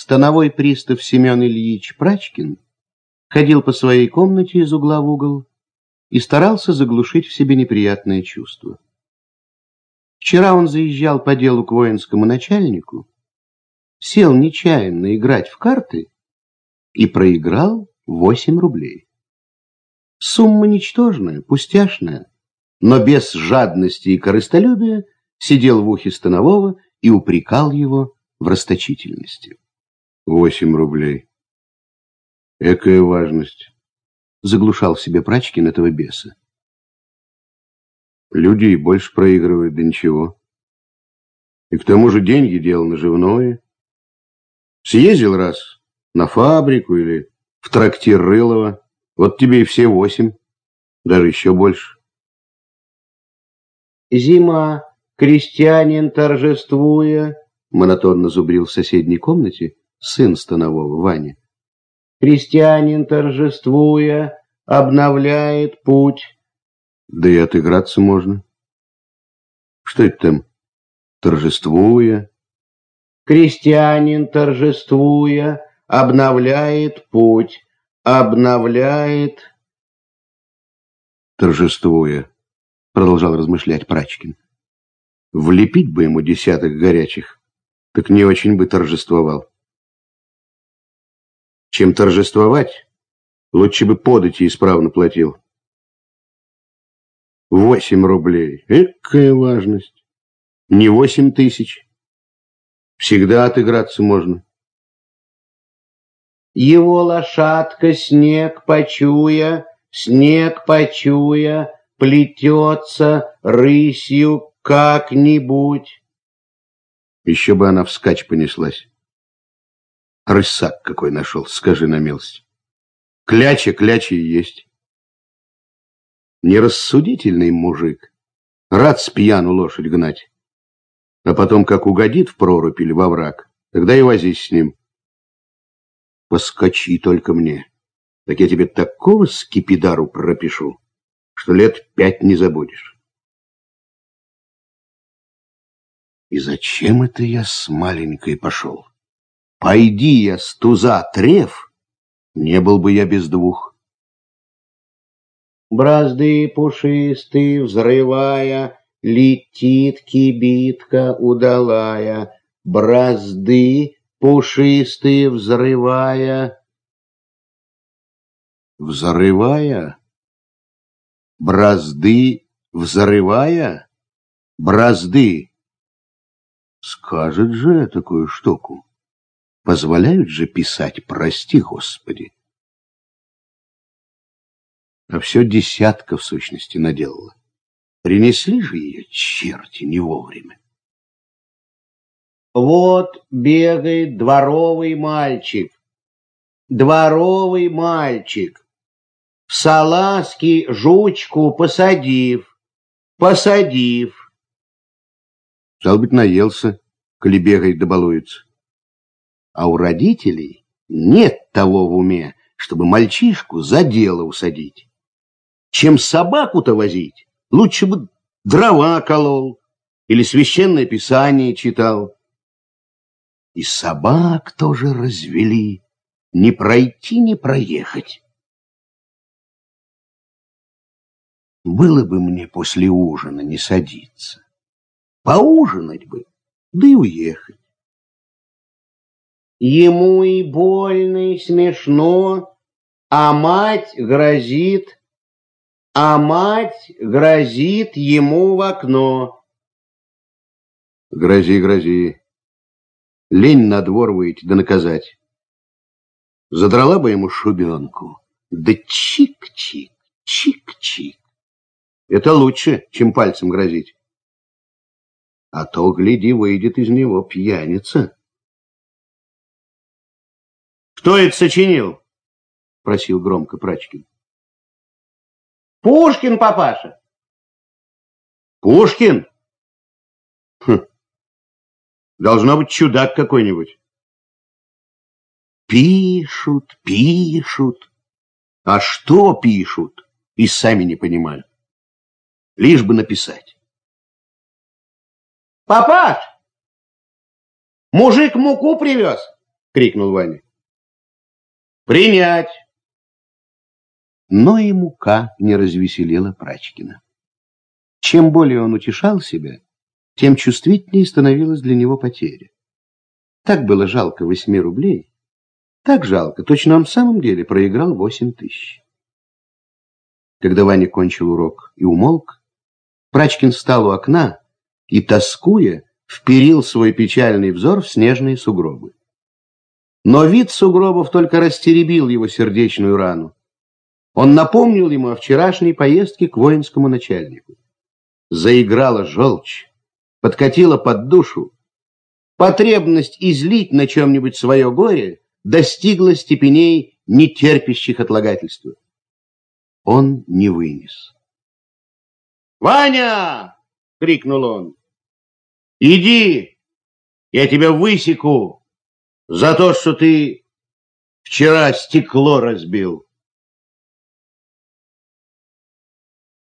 становой пристав Семен Ильич Прачкин ходил по своей комнате из угла в угол и старался заглушить в себе неприятное чувство. Вчера он заезжал по делу к воинскому начальнику, сел нечаянно играть в карты и проиграл 8 рублей. Сумма ничтожная, пустяшная, но без жадности и корыстолюбия сидел в ухе станового и упрекал его в расточительности. 8 рублей. Экая важность. Заглушал в себе Прачкин этого беса. Люди и больше проигрывают, да ничего. И к тому же деньги дело наживное. Съездил раз на фабрику или в трактир Рылова, вот тебе и все 8, даже еще больше. Зима, крестьянин, торжествуя, монотонно зубрил в соседней комнате сын станового, Ваня. Крестьянин, торжествуя, обновляет путь. Да и отыграться можно. Что это там? Торжествуя. Крестьянин, торжествуя, обновляет путь. Обновляет. Торжествуя, продолжал размышлять Прачкин. Влепить бы ему 10 горячих, так не очень бы торжествовал. Чем торжествовать, лучше бы подати исправно платил. 8 рублей. Экая важность. Не 8 тысяч. Всегда отыграться можно. Его лошадка, снег почуя, плетется рысью как-нибудь. Еще бы она вскачь понеслась. Рысак какой нашел, скажи на милость. Кляча и есть. Нерассудительный мужик. Рад с пьяну лошадь гнать. А потом, как угодит в прорубь или во враг, тогда и возись с ним. Поскочи только мне. Так я тебе такого скипидару пропишу, что лет 5 не забудешь. И зачем это я с маленькой пошел? Пойди я с туза треф, не был бы я без 2. Бразды пушистые, взрывая, летит кибитка удалая. Бразды пушистые, взрывая. Взрывая? Бразды взрывая? Бразды. Скажет же такую штуку. Позволяют же писать, прости, Господи. А все десятка в сущности наделала. Принесли же ее черти не вовремя. Вот бегает дворовый мальчик. Дворовый мальчик. В салазки жучку посадив. Стал быть, наелся, коли бегает да балуется. А у родителей нет того в уме, чтобы мальчишку за дело усадить. Чем собаку-то возить, лучше бы дрова колол или священное писание читал. И собак тоже развели, не пройти, не проехать. Было бы мне после ужина не садиться, поужинать бы, да и уехать. Ему и больно, и смешно, а мать грозит ему в окно. Грози. Лень на двор выйти да наказать. Задрала бы ему шубенку, да чик-чик. Это лучше, чем пальцем грозить. А то, гляди, выйдет из него пьяница. «Кто это сочинил?» — просил громко Прачкин. Пушкин, папаша. Пушкин? Должно быть чудак какой-нибудь. Пишут. А что пишут, и сами не понимают. Лишь бы написать. Папаш, мужик муку привез. крикнул Ваня. Принять! Но и мука не развеселила Прачкина. Чем более он утешал себя, тем чувствительнее становилась для него потеря. Так было жалко 8 рублей, так жалко, точно он в самом деле проиграл 8 тысяч. Когда Ваня кончил урок и умолк, Прачкин встал у окна и, тоскуя, вперил свой печальный взор в снежные сугробы. Но вид сугробов только растеребил его сердечную рану. Он напомнил ему о вчерашней поездке к воинскому начальнику. Заиграла желчь, подкатила под душу. Потребность излить на чем-нибудь свое горе достигла степеней, не терпящих отлагательства. Он не вынес. «Ваня!» — крикнул он. «Иди, я тебя высеку за то, что ты вчера стекло разбил».